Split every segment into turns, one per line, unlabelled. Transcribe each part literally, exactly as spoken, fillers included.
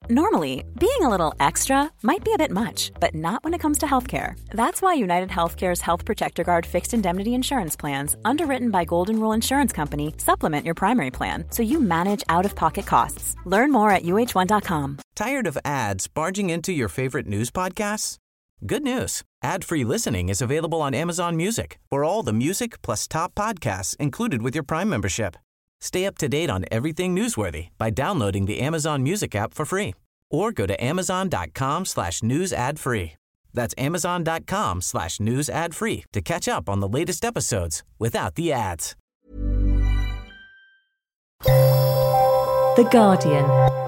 Normally, being a little extra might be a bit much, but not when it comes to healthcare. That's why United Healthcare's Health Protector Guard fixed indemnity insurance plans, underwritten by Golden Rule Insurance Company, supplement your primary plan so you manage out-of-pocket costs. Learn more at U H one dot com.
Tired of ads barging into your favorite news podcasts? Good news. Ad-free listening is available on Amazon Music for all the music plus top podcasts included with your Prime membership. Stay up to date on everything newsworthy by downloading the Amazon Music app for free or go to amazon.com slash news ad free. That's amazon.com slash news ad free to catch up on the latest episodes without the ads.
The Guardian.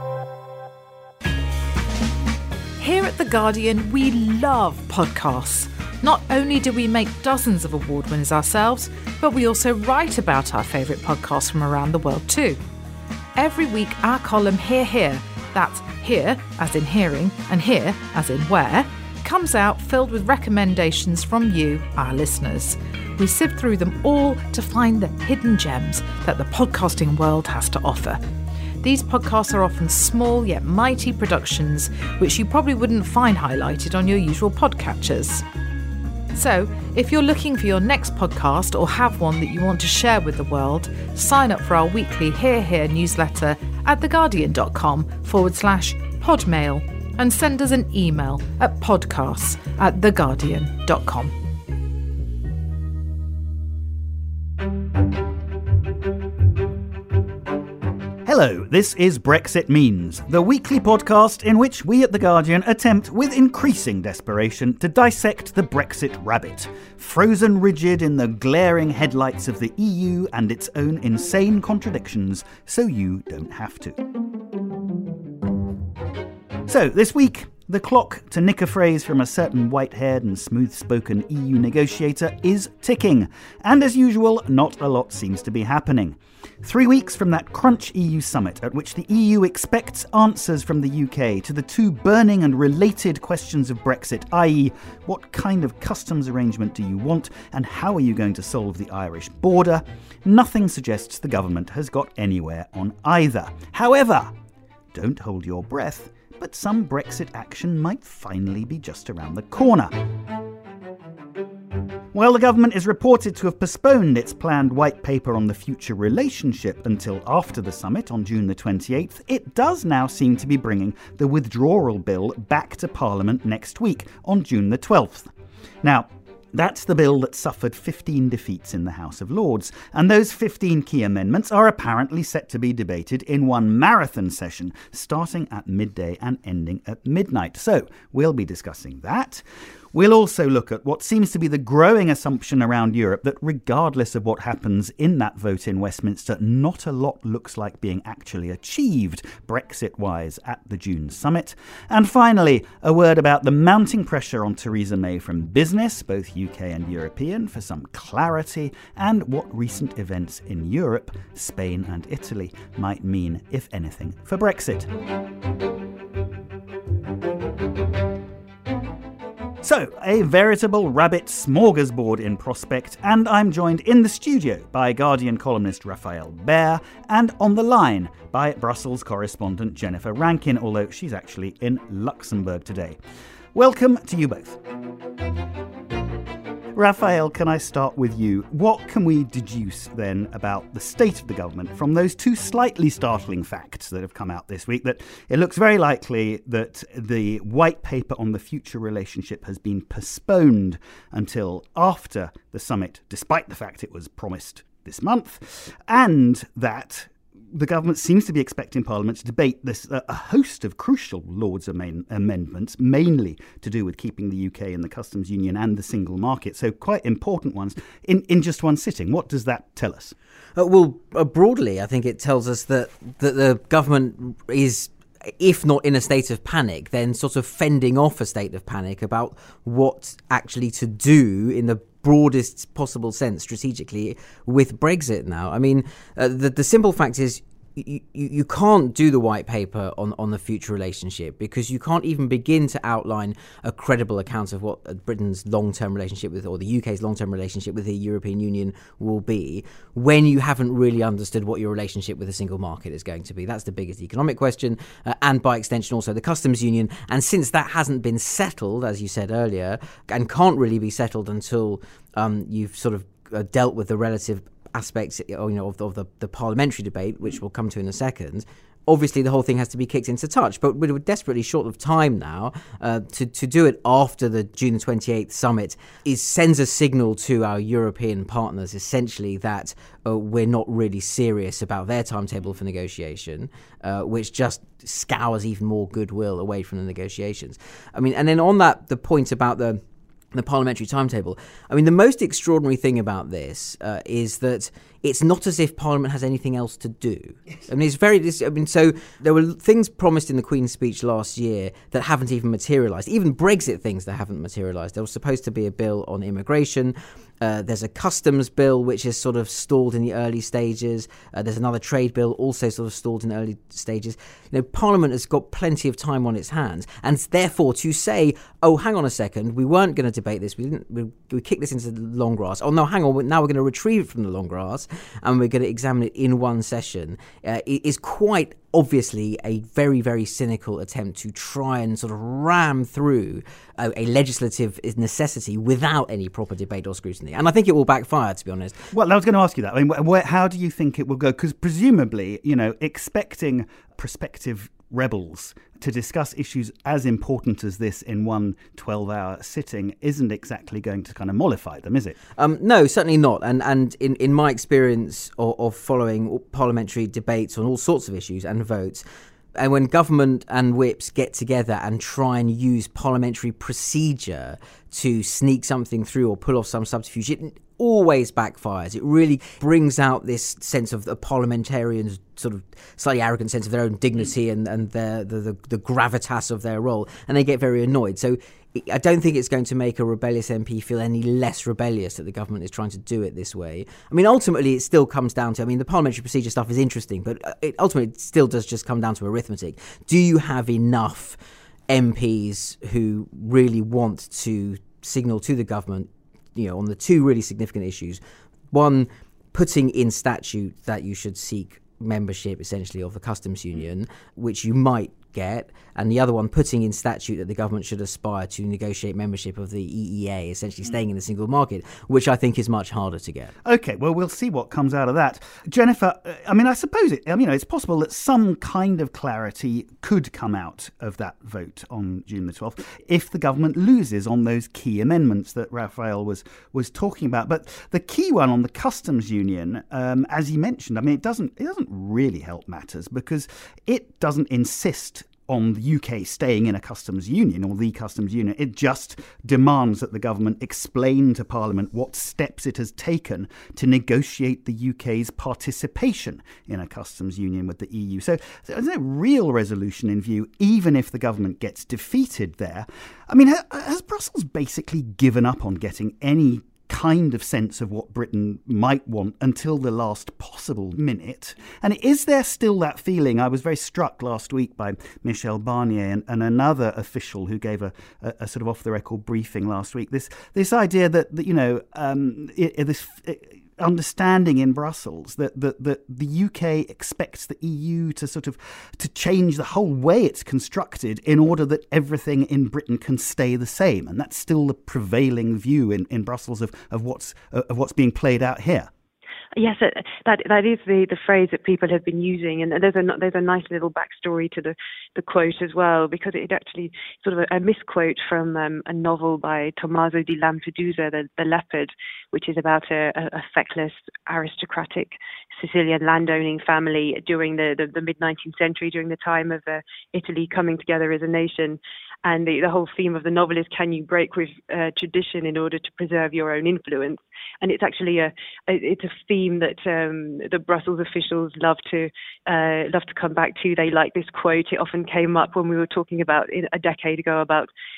Here at The Guardian, we love podcasts. Not only do we make dozens of award winners ourselves, but we also write about our favourite podcasts from around the world too. Every week, our column Hear Here, that's hear as in hearing and here as in where, comes out filled with recommendations from you, our listeners. We sift through them all to find the hidden gems that the podcasting world has to offer. These podcasts are often small yet mighty productions, which you probably wouldn't find highlighted on your usual podcatchers. So, if you're looking for your next podcast or have one that you want to share with the world, sign up for our weekly Hear Here newsletter at theguardian.com forward slash podmail and send us an email at podcasts at theguardian.com.
Hello, this is Brexit Means, the weekly podcast in which we at The Guardian attempt with increasing desperation to dissect the Brexit rabbit, frozen rigid in the glaring headlights of the E U and its own insane contradictions, so you don't have to. So, this week, the clock, to nick a phrase from a certain white-haired and smooth-spoken E U negotiator, is ticking, and as usual, not a lot seems to be happening. Three weeks from that crunch E U summit at which the E U expects answers from the U K to the two burning and related questions of Brexit, that is, what kind of customs arrangement do you want and how are you going to solve the Irish border, nothing suggests the government has got anywhere on either. However, don't hold your breath, but some Brexit action might finally be just around the corner. While the government is reported to have postponed its planned white paper on the future relationship until after the summit on June the twenty-eighth, it does now seem to be bringing the withdrawal bill back to Parliament next week on June the twelfth. Now, that's the bill that suffered fifteen defeats in the House of Lords, and those fifteen key amendments are apparently set to be debated in one marathon session, starting at midday and ending at midnight. So, we'll be discussing that. We'll also look at what seems to be the growing assumption around Europe that regardless of what happens in that vote in Westminster, not a lot looks like being actually achieved Brexit-wise at the June summit. And finally, a word about the mounting pressure on Theresa May from business, both U K and European, for some clarity, and what recent events in Europe, Spain and Italy, might mean, if anything, for Brexit. So, a veritable rabbit smorgasbord in prospect, and I'm joined in the studio by Guardian columnist Raphael Behr and on the line by Brussels correspondent Jennifer Rankin, although she's actually in Luxembourg today. Welcome to you both. Raphael, can I start with you? What can we deduce then about the state of the government from those two slightly startling facts that have come out this week? That it looks very likely that the white paper on the future relationship has been postponed until after the summit, despite the fact it was promised this month, and that the government seems to be expecting Parliament to debate this uh, a host of crucial Lords amend- amendments, mainly to do with keeping the U K in the customs union and the single market. So quite important ones in, in just one sitting. What does that tell us?
Uh, well, uh, broadly, I think it tells us that, that the government is, if not in a state of panic, then sort of fending off a state of panic about what actually to do in the broadest possible sense strategically with Brexit now. I mean, uh, the, the simple fact is you, you can't do the white paper on, on the future relationship because you can't even begin to outline a credible account of what Britain's long-term relationship with, or the U K's long-term relationship with the European Union will be when you haven't really understood what your relationship with the single market is going to be. That's the biggest economic question, uh, and by extension also the customs union. And since that hasn't been settled, as you said earlier, and can't really be settled until um, you've sort of uh, dealt with the relative aspects, you know, of, the, of the, the parliamentary debate, which we'll come to in a second, obviously the whole thing has to be kicked into touch. But we're desperately short of time now. Uh, to, to do it after the June twenty-eighth summit is sends a signal to our European partners, essentially, that uh, we're not really serious about their timetable for negotiation, uh, which just scours even more goodwill away from the negotiations. I mean, and then on that, the point about the the parliamentary timetable. I mean, the most extraordinary thing about this uh, is that it's not as if Parliament has anything else to do. Yes. I mean, it's very. This, I mean, so there were things promised in the Queen's speech last year that haven't even materialised. Even Brexit things that haven't materialised. There was supposed to be a bill on immigration. Uh, there's a customs bill which is sort of stalled in the early stages. Uh, there's another trade bill also sort of stalled in the early stages. You know, Parliament has got plenty of time on its hands, and therefore to say, "Oh, hang on a second, we weren't going to debate this. We didn't. We, we kicked this into the long grass. Oh no, hang on. Now we're going to retrieve it from the long grass, and we're going to examine it in one session." Uh, it is quite obviously a very, very cynical attempt to try and sort of ram through a, a legislative necessity without any proper debate or scrutiny. And I think it will backfire, to be honest.
Well, I was going to ask you that. I mean, where, how do you think it will go? Because presumably, you know, expecting prospective rebels to discuss issues as important as this in one twelve-hour sitting isn't exactly going to kind of mollify them, is it?
Um, no, certainly not. And and in, in my experience of, of following parliamentary debates on all sorts of issues and votes, and when government and whips get together and try and use parliamentary procedure to sneak something through or pull off some subterfuge, it always backfires. It really brings out this sense of the parliamentarians' sort of slightly arrogant sense of their own dignity and, and their, the, the, the gravitas of their role, and they get very annoyed. So I don't think it's going to make a rebellious M P feel any less rebellious that the government is trying to do it this way. I mean, ultimately, it still comes down to, I mean, the parliamentary procedure stuff is interesting, but it ultimately it still does just come down to arithmetic. Do you have enough M Ps who really want to signal to the government, you know, on the two really significant issues? One, putting in statute that you should seek membership, essentially, of the customs union, which you might get, and the other one, putting in statute that the government should aspire to negotiate membership of the E E A, essentially staying in the single market, which I think is much harder to get.
OK, well, we'll see what comes out of that. Jennifer, I mean, I suppose it, I mean, you know, it's possible that some kind of clarity could come out of that vote on June the twelfth if the government loses on those key amendments that Raphael was was talking about. But the key one on the customs union, um, as you mentioned, I mean, it doesn't it doesn't really help matters because it doesn't insist on the U K staying in a customs union or the customs union. It just demands that the government explain to Parliament what steps it has taken to negotiate the U K's participation in a customs union with the E U. So there's no real resolution in view, even if the government gets defeated there. I mean, has Brussels basically given up on getting any kind of sense of what Britain might want until the last possible minute? And is there still that feeling? I was very struck last week by Michel Barnier and, and another official who gave a, a, a sort of off-the-record briefing last week. This this idea that, that you know, um, it, it, this... It, understanding in Brussels that, that, that the U K expects the E U to sort of to change the whole way it's constructed in order that everything in Britain can stay the same. And that's still the prevailing view in, in Brussels of, of what's of what's being played out here.
Yes, that that is the, the phrase that people have been using, and there's a there's a nice little backstory to the, the quote as well, because it actually sort of a, a misquote from um, a novel by Tommaso di Lampedusa, the, the Leopard, which is about a, a feckless aristocratic Sicilian landowning family during the, the, the mid-nineteenth century, during the time of uh, Italy coming together as a nation. And the, the whole theme of the novel is, can you break with uh, tradition in order to preserve your own influence? And it's actually a, a it's a theme that um, the Brussels officials love to uh, love to come back to. They like this quote. It often came up when we were talking about a decade ago about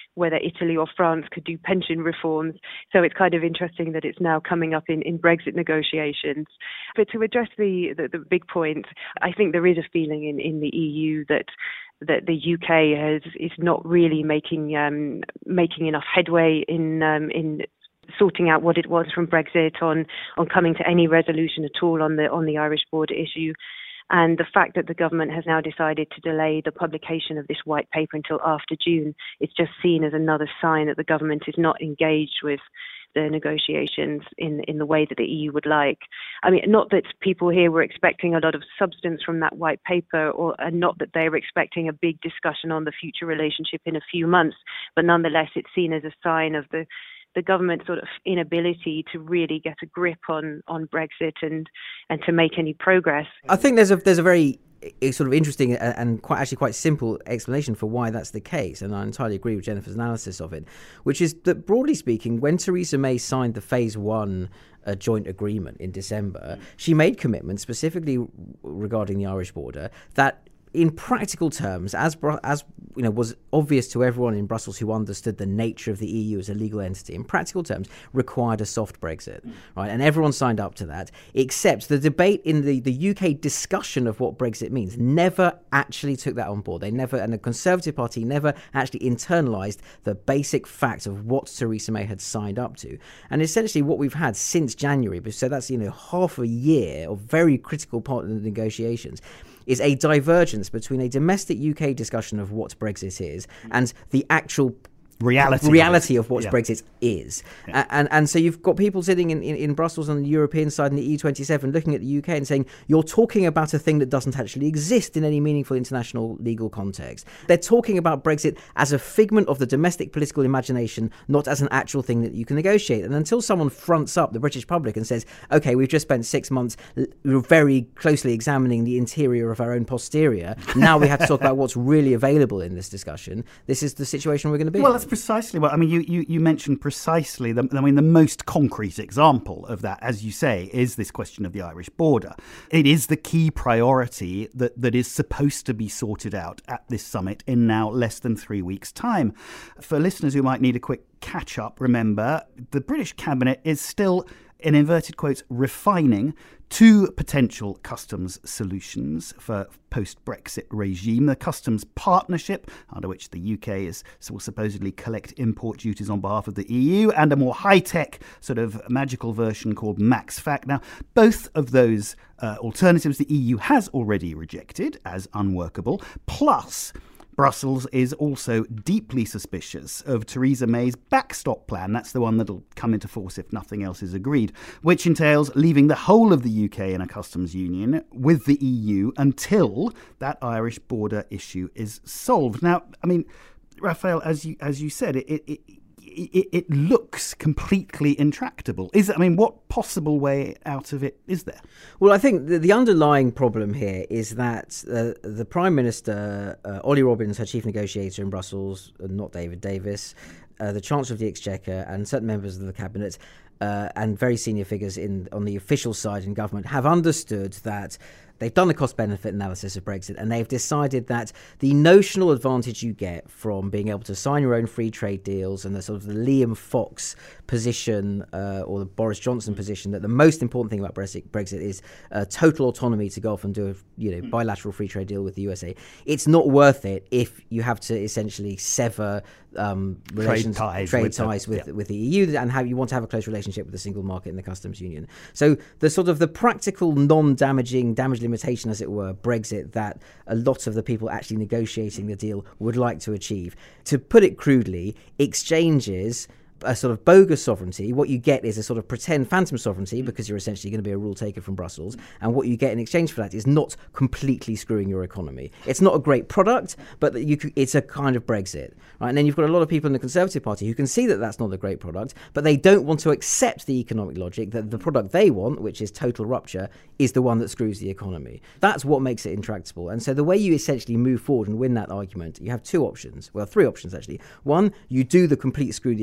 whether Italy or France could do pension reforms. So it's kind of interesting that it's now coming up in, in Brexit negotiations. But to address the, the, the big point, I think there is a feeling in, in the E U that that the U K has is not really making um, making enough headway in um, in sorting out what it was from Brexit on on coming to any resolution at all on the on the Irish border issue. And the fact that the government has now decided to delay the publication of this white paper until after June, it's just seen as another sign that the government is not engaged with the negotiations in in the way that the E U would like. I mean, not that people here were expecting a lot of substance from that white paper, or and not that they were expecting a big discussion on the future relationship in a few months, but nonetheless, it's seen as a sign of the the government's sort of inability to really get a grip on, on Brexit and, and to make any progress.
I think there's a there's a very sort of interesting and quite actually quite simple explanation for why that's the case, and I entirely agree with Jennifer's analysis of it, which is that broadly speaking, when Theresa May signed the phase one uh, joint agreement in December, she made commitments specifically regarding the Irish border that, in practical terms, as as you know, was obvious to everyone in Brussels who understood the nature of the E U as a legal entity, in practical terms, required a soft Brexit, right? And everyone signed up to that, except the debate in the, the U K discussion of what Brexit means never actually took that on board. They never, and the Conservative Party never actually internalised the basic fact of what Theresa May had signed up to. And essentially what we've had since January, so that's, you know, half a year of very critical part of the negotiations, is a divergence between a domestic U K discussion of what Brexit is and the actual reality reality of, of what yeah. Brexit is. Yeah. And and so you've got people sitting in, in, in Brussels on the European side and the E U twenty-seven looking at the U K and saying, you're talking about a thing that doesn't actually exist in any meaningful international legal context. They're talking about Brexit as a figment of the domestic political imagination, not as an actual thing that you can negotiate. And until someone fronts up the British public and says, OK, we've just spent six months very closely examining the interior of our own posterior, now we have to talk about what's really available in this discussion, this is the situation we're going to be
well,
in.
That's precisely what I mean. You, you, you mentioned precisely the, I mean, the most concrete example of that, as you say, is this question of the Irish border. It is the key priority that, that is supposed to be sorted out at this summit in now less than three weeks' time. For listeners who might need a quick catch up, remember, the British Cabinet is still, in inverted quotes, refining two potential customs solutions for post-Brexit regime. The customs partnership, under which the U K is will supposedly collect import duties on behalf of the E U, and a more high-tech sort of magical version called MaxFac. Now, both of those uh, alternatives the E U has already rejected as unworkable, plus Brussels is also deeply suspicious of Theresa May's backstop plan. That's the one that'll come into force if nothing else is agreed, which entails leaving the whole of the U K in a customs union with the E U until that Irish border issue is solved. Now, I mean, Raphael, as you as you said, it it, it, it, it looks completely intractable. Is I mean, what possible way out of it is there?
Well, I think the, the underlying problem here is that uh, the Prime Minister, uh, Ollie Robbins, her chief negotiator in Brussels, uh, not David Davis, uh, the Chancellor of the Exchequer, and certain members of the Cabinet, uh, and very senior figures in on the official side in government have understood that they've done a cost-benefit analysis of Brexit, and they've decided that the notional advantage you get from being able to sign your own free trade deals and the sort of the Liam Fox position uh, or the Boris Johnson position, that the most important thing about Brexit, Brexit is uh, total autonomy to go off and do a you know bilateral free trade deal with the U S A. It's not worth it if you have to essentially sever um, relations,
trade ties,
trade
with,
ties
the,
with,
yeah.
with the E U, and how you want to have a close relationship with the single market and the customs union. So the sort of the practical, non-damaging, damage limitation, as it were, Brexit that a lot of the people actually negotiating the deal would like to achieve. To put it crudely, exchanges a sort of bogus sovereignty. What you get is a sort of pretend phantom sovereignty because you're essentially going to be a rule taker from Brussels. And what you get in exchange for that is not completely screwing your economy. It's not a great product, but you could, it's a kind of Brexit, right? And then you've got a lot of people in the Conservative Party who can see that that's not a great product, but they don't want to accept the economic logic that the product they want, which is total rupture, is the one that screws the economy. That's what makes it intractable. And so the way you essentially move forward and win that argument, you have two options. Well, three options, actually. One, you do the complete screw the economy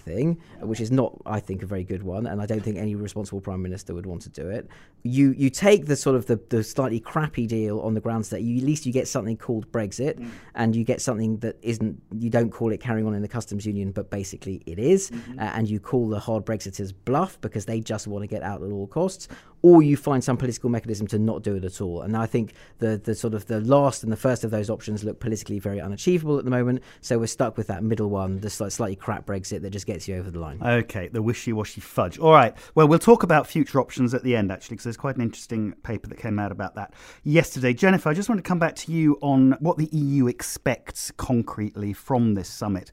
anything, which is not, I think, a very good one, and I don't think any responsible Prime Minister would want to do it. You you take the sort of the, the slightly crappy deal on the grounds that you, at least you get something called Brexit, mm. and you get something that isn't, you don't call it carrying on in the customs union, but basically it is, mm-hmm. uh, and you call the hard Brexiters bluff because they just want to get out at all costs, or you find some political mechanism to not do it at all. And I think the the sort of the last and the first of those options look politically very unachievable at the moment, so we're stuck with that middle one, the slightly crap Brexit that just gets you over the line.
Okay, the wishy-washy fudge. All right, well, we'll talk about future options at the end, actually, because there's quite an interesting paper that came out about that yesterday. Jennifer, I just want to come back to you on what the E U expects concretely from this summit.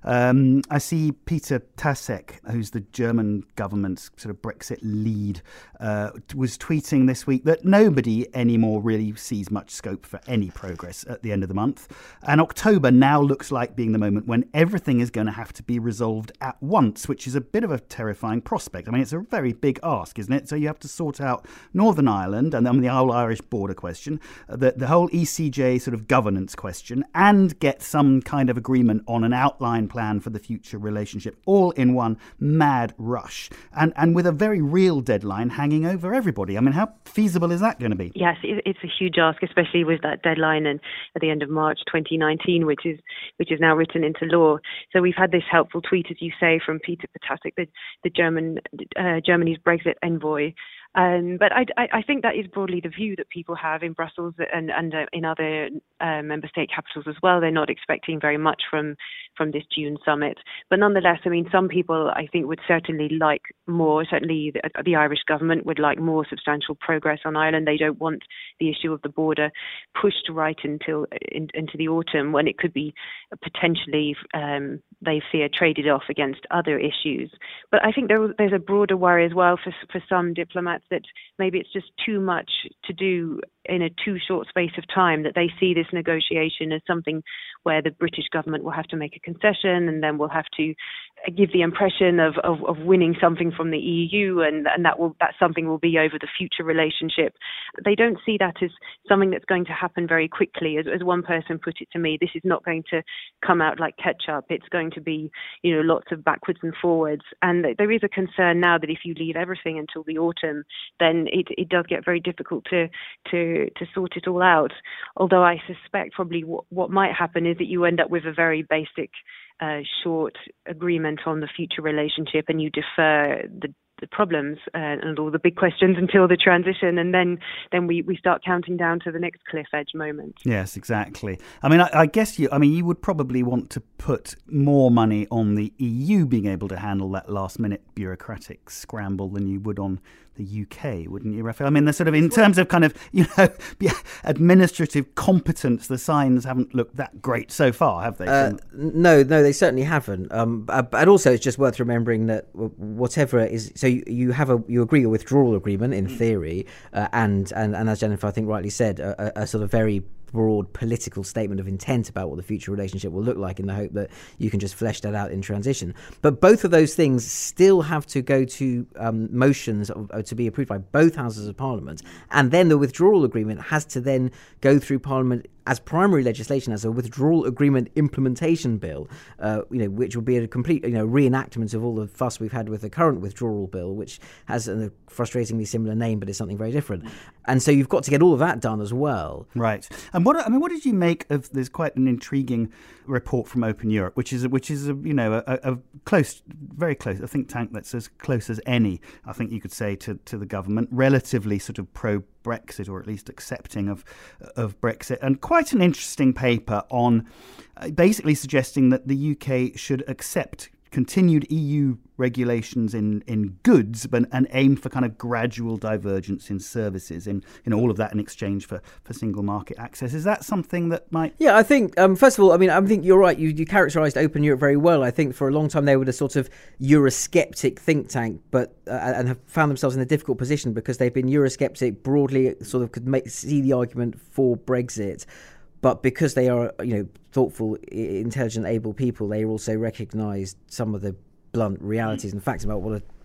Um, I see Peter Tasek, who's the German government's sort of Brexit lead, uh, was tweeting this week that nobody anymore really sees much scope for any progress at the end of the month. And October now looks like being the moment when everything is going to have to be resolved at once, which is a bit of a terrifying prospect. I mean, it's a very big ask, isn't it? So you have to sort out Northern Ireland and then the whole Irish border question, the, the whole E C J sort of governance question, and get some kind of agreement on an outline plan for the future relationship, all in one mad rush. And, and with a very real deadline hanging over everybody. I mean, how feasible is that going to be?
Yes, it's a huge ask, especially with that deadline and at the end of March twenty nineteen, which is which is now written into law. So we've had this helpful tweet, as you say, from Peter Potasek, the, the German uh, Germany's Brexit envoy. Um, but I, I, I think that is broadly the view that people have in Brussels and, and uh, in other uh, member state capitals as well. They're not expecting very much from, from this June summit. But nonetheless, I mean, some people, I think, would certainly like more. Certainly the, the Irish government would like more substantial progress on Ireland. They don't want the issue of the border pushed right until in, into the autumn, when it could be potentially, um, they fear, traded off against other issues. But I think there, there's a broader worry as well for, for some diplomats that maybe it's just too much to do in a too short space of time, that they see this negotiation as something where the British government will have to make a concession and then we'll have to give the impression of, of, of winning something from the E U, and, and that will that something will be over the future relationship. They don't see that as something that's going to happen very quickly. As, as one person put it to me, this is not going to come out like ketchup. It's going to be, you know, lots of backwards and forwards. And there is a concern now that if you leave everything until the autumn, then it, it does get very difficult to to to sort it all out. Although I suspect probably what, what might happen is that you end up with a very basic uh, short agreement on the future relationship, and you defer the the problems uh, and all the big questions until the transition, and then then we, we start counting down to the next cliff edge moment.
Yes, exactly. I mean, I, I guess you I mean you would probably want to put more money on the E U being able to handle that last minute bureaucratic scramble than you would on the U K, wouldn't you, Raphael? I mean, the sort of in terms of kind of, you know, administrative competence, the signs haven't looked that great so far, have they?
Uh, no, no, they certainly haven't. Um, but also, it's just worth remembering that whatever it is, so you, you have a you agree a withdrawal agreement in theory, uh, and, and and as Jennifer I think rightly said, a, a sort of very broad political statement of intent about what the future relationship will look like, in the hope that you can just flesh that out in transition. But both of those things still have to go to um, motions of, uh, to be approved by both houses of Parliament, and then the withdrawal agreement has to then go through Parliament as primary legislation, as a withdrawal agreement implementation bill, uh, you know, which will be a complete, you know, reenactment of all the fuss we've had with the current withdrawal bill, which has a frustratingly similar name, but is something very different. And so you've got to get all of that done as well.
Right. And what I mean, what did you make of? There's quite an intriguing report from Open Europe, which is a, which is a, you know a, a close, very close, a think tank that's as close as any, I think you could say, to to the government, relatively sort of pro Brexit, or at least accepting of of Brexit, and quite an interesting paper on uh, basically suggesting that the U K should accept continued E U regulations in, in goods, but and aim for kind of gradual divergence in services, in, in all of that in exchange for, for single market access. Is that something that might...
Yeah, I think, um, first of all, I mean, I think you're right. You, you characterised Open Europe very well. I think for a long time they were a sort of Eurosceptic think tank, but uh, and have found themselves in a difficult position because they've been Eurosceptic broadly, sort of could make see the argument for Brexit. But because they are, you know, thoughtful, intelligent, able people, they also recognise some of the blunt realities and facts about what a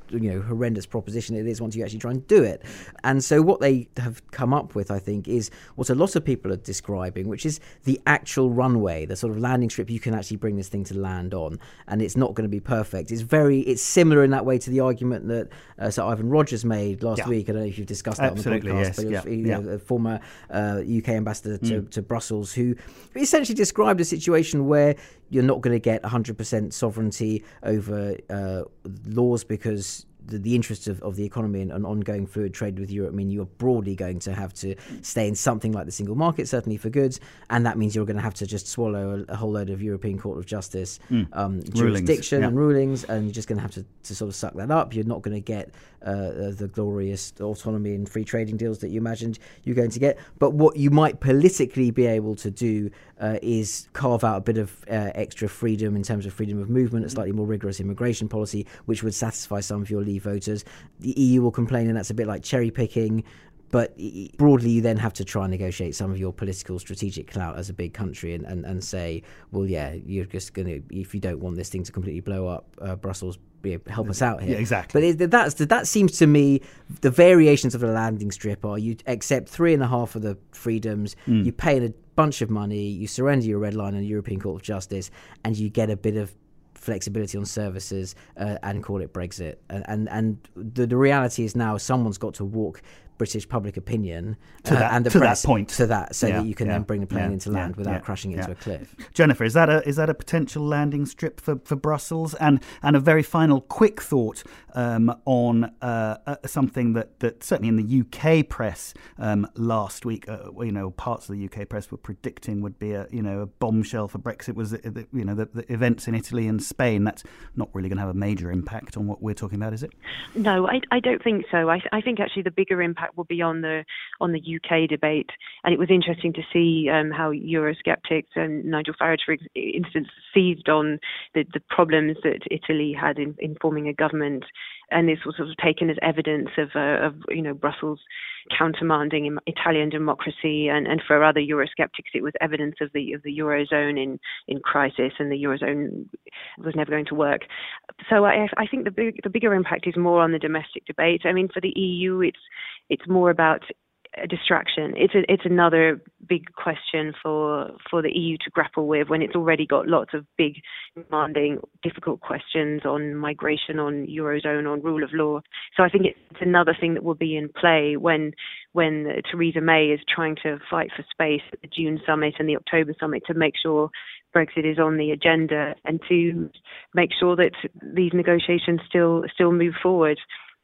you know horrendous proposition it is once you actually try and do it. And so what they have come up with, I think, is what a lot of people are describing, which is the actual runway, the sort of landing strip you can actually bring this thing to land on. And it's not going to be perfect. It's very, it's similar in that way to the argument that uh, Sir Ivan Rogers made last
yeah.
week. I don't know if you've discussed that
Absolutely,
on the podcast,
yes.
but
yeah.
you
yeah.
know, a former uh, U K ambassador to,
mm.
to Brussels, who essentially described a situation where you're not going to get one hundred percent sovereignty over uh, laws because the, the interests of, of the economy and, and ongoing fluid trade with Europe mean you're broadly going to have to stay in something like the single market, certainly for goods, and that means you're going to have to just swallow a, a whole load of European Court of Justice
mm.
um, jurisdiction
yeah.
and rulings, and you're just going to have to, to sort of suck that up. You're not going to get uh, the glorious autonomy and free trading deals that you imagined you're going to get. But what you might politically be able to do uh, is carve out a bit of uh, extra freedom in terms of freedom of movement, a slightly more rigorous immigration policy, which would satisfy some of your Leave voters. The E U will complain, and that's a bit like cherry picking. But broadly, you then have to try and negotiate some of your political strategic clout as a big country and, and, and say, well, yeah, you're just going to, if you don't want this thing to completely blow up, uh, Brussels, help us out here.
Yeah, exactly.
But it, that's, that seems to me, the variations of the landing strip are you accept three and a half of the freedoms, mm. you pay a bunch of money, you surrender your red line in the European Court of Justice, and you get a bit of flexibility on services uh, and call it Brexit. And and, and the, the reality is now someone's got to walk British public opinion
to
uh,
that,
and the
to
press
that point
to that so
yeah,
that you can
yeah,
then bring the plane
yeah,
into land
yeah,
without
yeah,
crashing into
yeah.
a cliff.
Jennifer, is that a is that a potential landing strip for, for Brussels? And and a very final quick thought um, on uh, uh, something that, that certainly in the U K press um, last week, uh, you know, parts of the U K press were predicting would be a you know a bombshell for Brexit was the, the, you know the, the events in Italy and Spain. That's not really going to have a major impact on what we're talking about, is it?
No, I, I don't think so. I, I think actually the bigger impact will be on the on the U K debate. And it was interesting to see um, how Eurosceptics and Nigel Farage, for instance, seized on the, the problems that Italy had in, in forming a government. And this was sort of taken as evidence of, uh, of you know, Brussels countermanding Italian democracy, and, and for other Eurosceptics, it was evidence of the of the Eurozone in, in crisis, and the Eurozone was never going to work. So I, I think the big, the bigger impact is more on the domestic debate. I mean, for the E U, it's it's more about a distraction. It's a, it's another big question for for the E U to grapple with when it's already got lots of big, demanding, difficult questions on migration, on Eurozone, on rule of law. So I think it's another thing that will be in play when when Theresa May is trying to fight for space at the June summit and the October summit to make sure Brexit is on the agenda and to make sure that these negotiations still still move forward.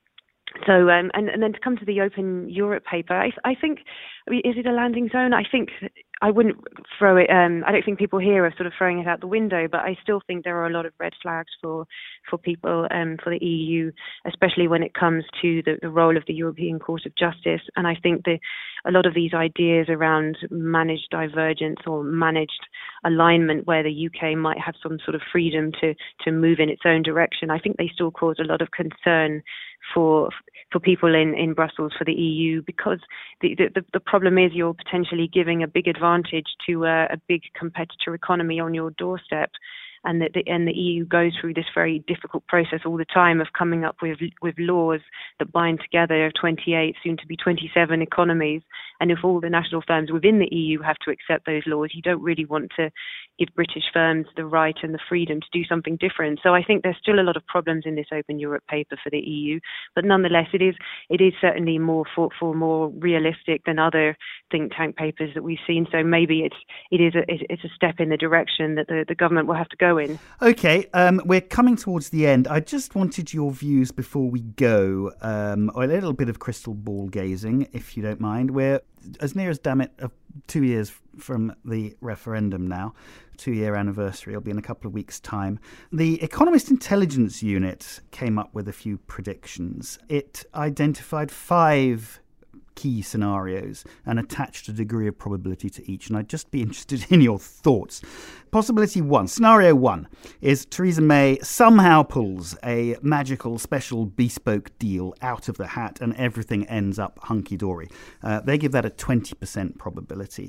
So, um, and, and then to come to the Open Europe paper, I, I think, I mean, is it a landing zone? I think I wouldn't throw it, um, I don't think people here are sort of throwing it out the window, but I still think there are a lot of red flags for, for people, um, for the E U, especially when it comes to the, the role of the European Court of Justice. And I think the, a lot of these ideas around managed divergence or managed alignment where the U K might have some sort of freedom to, to move in its own direction, I think they still cause a lot of concern for for people in, in Brussels, for the E U, because the, the the problem is you're potentially giving a big advantage to a, a big competitor economy on your doorstep. And that the, and the E U goes through this very difficult process all the time of coming up with with laws that bind together twenty-eight, soon to be twenty-seven economies. And if all the national firms within the E U have to accept those laws, you don't really want to give British firms the right and the freedom to do something different. So I think there's still a lot of problems in this Open Europe paper for the E U, but nonetheless, it is it is certainly more thoughtful, more realistic than other think tank papers that we've seen. So maybe it's it is a it's a step in the direction that the, the government will have to go in.
Okay, um, we're coming towards the end. I just wanted your views before we go, um, or a little bit of crystal ball gazing, if you don't mind. We're as near as, damn it, uh, two years from the referendum now. Two-year anniversary. It'll be in a couple of weeks' time. The Economist Intelligence Unit came up with a few predictions. It identified five key scenarios and attached a degree of probability to each, and I'd just be interested in your thoughts. Possibility one, scenario one, is Theresa May somehow pulls a magical, special, bespoke deal out of the hat and everything ends up hunky-dory. Uh, they give that a twenty percent probability.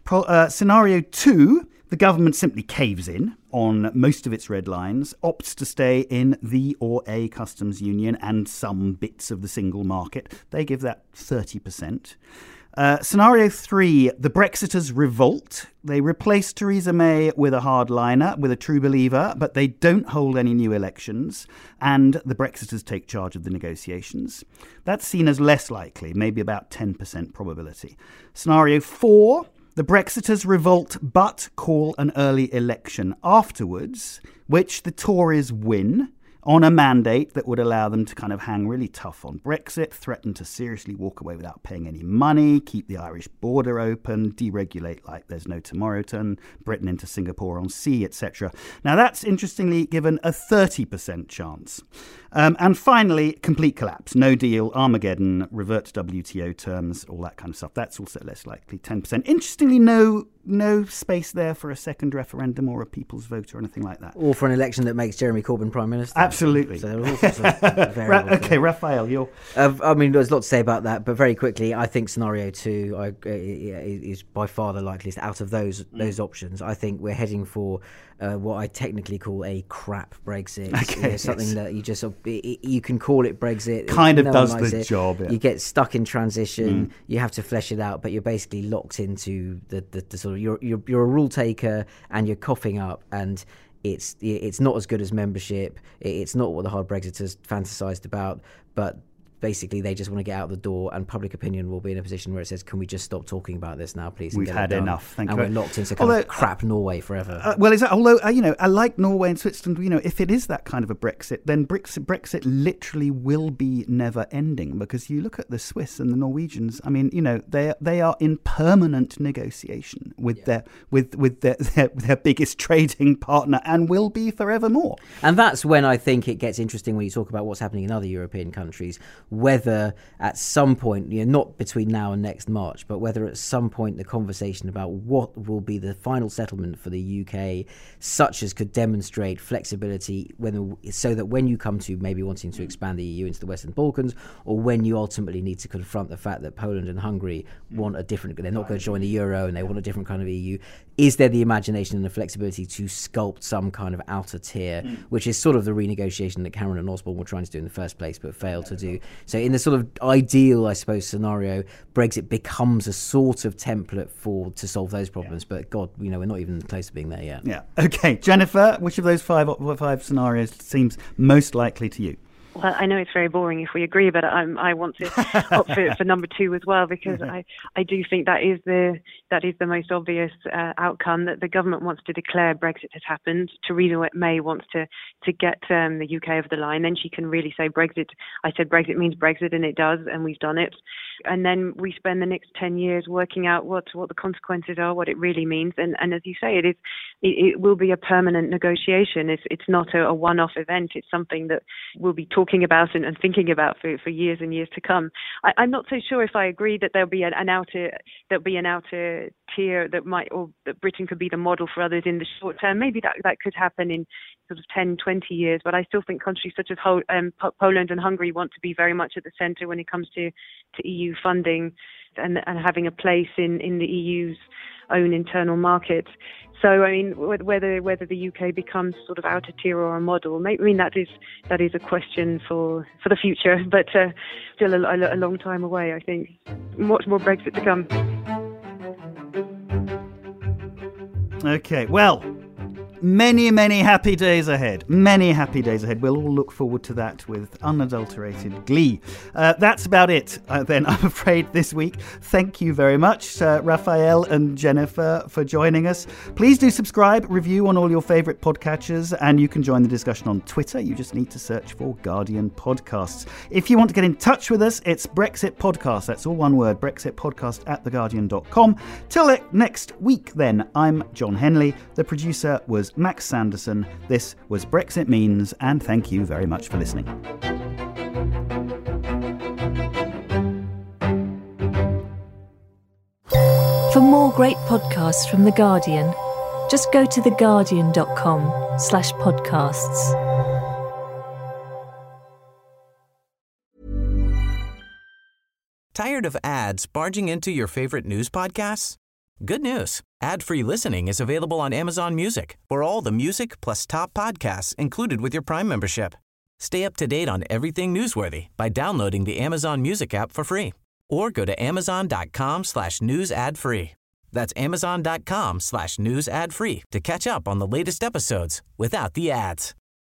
Pro, uh, scenario two, the government simply caves in on most of its red lines, opts to stay in the or a customs union and some bits of the single market. They give that thirty percent. Uh, scenario three, the Brexiters revolt. They replace Theresa May with a hardliner, with a true believer, but they don't hold any new elections, and the Brexiters take charge of the negotiations. That's seen as less likely, maybe about ten percent probability. Scenario four, the Brexiters revolt but call an early election afterwards, which the Tories win on a mandate that would allow them to kind of hang really tough on Brexit, threaten to seriously walk away without paying any money, keep the Irish border open, deregulate like there's no tomorrow, turn Britain into Singapore on sea, et cetera. Now that's interestingly given a thirty percent chance. Um, and finally, complete collapse. No deal, Armageddon, revert to W T O terms, all that kind of stuff. That's also less likely, ten percent. Interestingly, no no space there for a second referendum or a people's vote or anything like that.
Or for an election that makes Jeremy Corbyn Prime Minister.
Absolutely.
So there are all sorts of variables.
Ra- okay, Raphael, you're...
Uh, I mean, there's a lot to say about that, but very quickly, I think scenario two I, uh, is by far the likeliest out of those mm. those options. I think we're heading for uh, what I technically call a crap Brexit.
Okay,
you know, something
yes.
that you just you can call it Brexit.
Kind of
no
does
the
it. job. Yeah.
You get stuck in transition.
Mm.
You have to flesh it out, but you're basically locked into the, the, the sort of you're, you're you're a rule taker and you're coughing up and. It's it's not as good as membership. It's not what the hard Brexiters fantasised about, but basically they just want to get out the door, and public opinion will be in a position where it says, can we just stop talking about this now, please?
We've had enough. Thank
and
you.
And we're locked into kind
although,
of crap Norway forever.
Uh, well, exactly. Although, uh, you know, I like Norway and Switzerland, you know, if it is that kind of a Brexit, then Brexit, Brexit literally will be never ending, because you look at the Swiss and the Norwegians, I mean, you know, they they are in permanent negotiation with yeah. their with with their, their their biggest trading partner, and will be forevermore.
And that's when I think it gets interesting when you talk about what's happening in other European countries, whether at some point, you know, not between now and next March, but whether at some point the conversation about what will be the final settlement for the U K, such as could demonstrate flexibility, when, so that when you come to maybe wanting to expand the E U into the Western Balkans, or when you ultimately need to confront the fact that Poland and Hungary want a different, they're not going to join the Euro and they want a different kind of E U, is there the imagination and the flexibility to sculpt some kind of outer tier, mm. which is sort of the renegotiation that Cameron and Osborne were trying to do in the first place, but failed to do. So in the sort of ideal, I suppose, scenario, Brexit becomes a sort of template for to solve those problems. Yeah. But God, you know, we're not even close to being there yet.
Yeah. Okay, Jennifer, which of those five five scenarios seems most likely to you?
Well, I know it's very boring if we agree, but I'm, I want to opt for, for number two as well, because I, I do think that is the that is the most obvious uh, outcome, that the government wants to declare Brexit has happened. Theresa May wants to to get um, the U K over the line. Then she can really say Brexit. I said Brexit means Brexit, and it does, and we've done it. And then we spend the next ten years working out what what the consequences are, what it really means. And, and as you say, it is it, it will be a permanent negotiation. It's it's not a, a one-off event. It's something that we'll be talking about and, and thinking about for, for years and years to come. I, I'm not so sure if I agree that there'll be an, an outer there'll be an outer tier that might, or that Britain could be the model for others in the short term. Maybe that that could happen in sort of ten, twenty years. But I still think countries such as Ho- um, Poland and Hungary want to be very much at the centre when it comes to, to E U funding and, and having a place in, in the E U's own internal market. So, I mean, whether whether the U K becomes sort of outer tier or a model, I mean, that is that is a question for, for the future, but uh, still a, a, a long time away, I think. Much more Brexit to come.
Okay, well, many, many happy days ahead. Many happy days ahead. We'll all look forward to that with unadulterated glee. Uh, that's about it, uh, then, I'm afraid, this week. Thank you very much, uh, Raphael and Jennifer, for joining us. Please do subscribe, review on all your favourite podcatchers, and you can join the discussion on Twitter. You just need to search for Guardian Podcasts. If you want to get in touch with us, it's Brexit Podcast. That's all one word, Brexit Podcast at the guardian dot com. Till next week, then, I'm John Henley. The producer was Max Sanderson. This was Brexit Means, and thank you very much for listening.
For more great podcasts from The Guardian, just go to theguardian.com slash podcasts.
Tired of ads barging into your favorite news podcasts? Good news. Ad-free listening is available on Amazon Music for all the music plus top podcasts included with your Prime membership. Stay up to date on everything newsworthy by downloading the Amazon Music app for free or go to amazon.com slash news ad free. That's amazon.com slash news ad free to catch up on the latest episodes without the ads.